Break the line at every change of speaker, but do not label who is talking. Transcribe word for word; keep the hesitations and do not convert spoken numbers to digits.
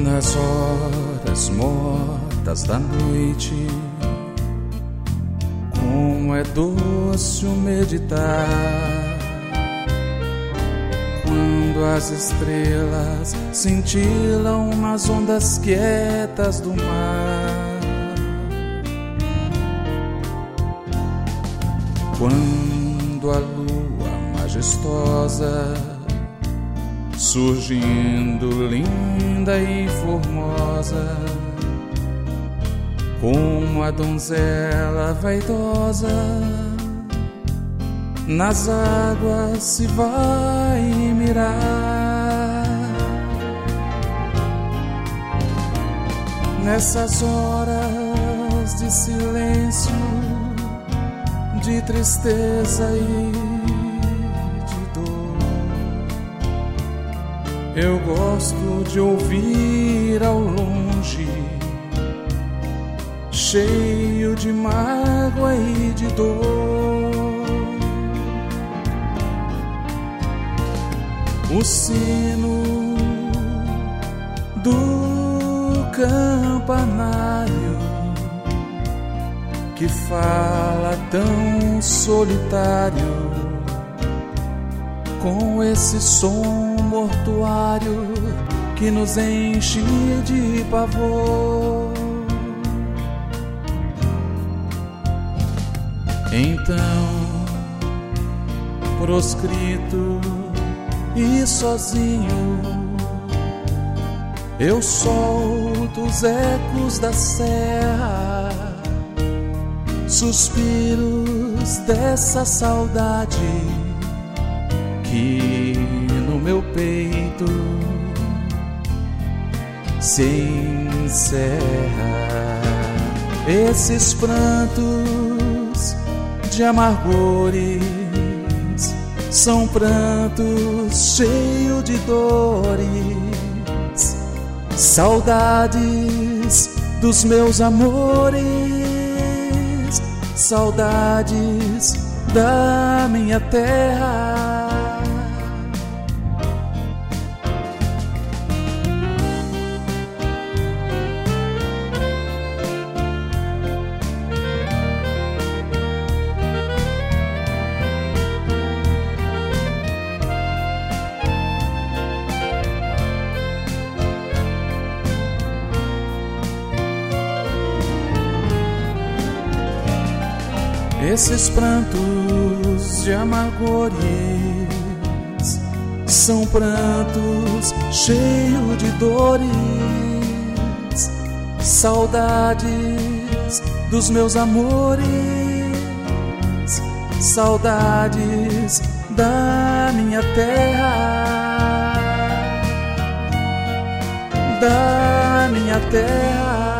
Nas horas mortas da noite, como é doce o meditar, quando as estrelas cintilam nas ondas quietas do mar, quando a lua majestosa, surgindo linda e formosa, como a donzela vaidosa, nas águas se vai mirar. Nessas horas de silêncio, de tristeza e eu gosto de ouvir ao longe, cheio de mágoa e de dor, o sino do campanário que fala tão solitário, com esse som mortuário que nos enche de pavor. Então, proscrito e sozinho, eu solto os ecos da serra, suspiros dessa saudade que no meu peito se encerra. Esses prantos de amargores são prantos cheios de dores, saudades dos meus amores, saudades da minha terra. Esses prantos de amargores são prantos cheios de dores, saudades dos meus amores, saudades da minha terra, da minha terra.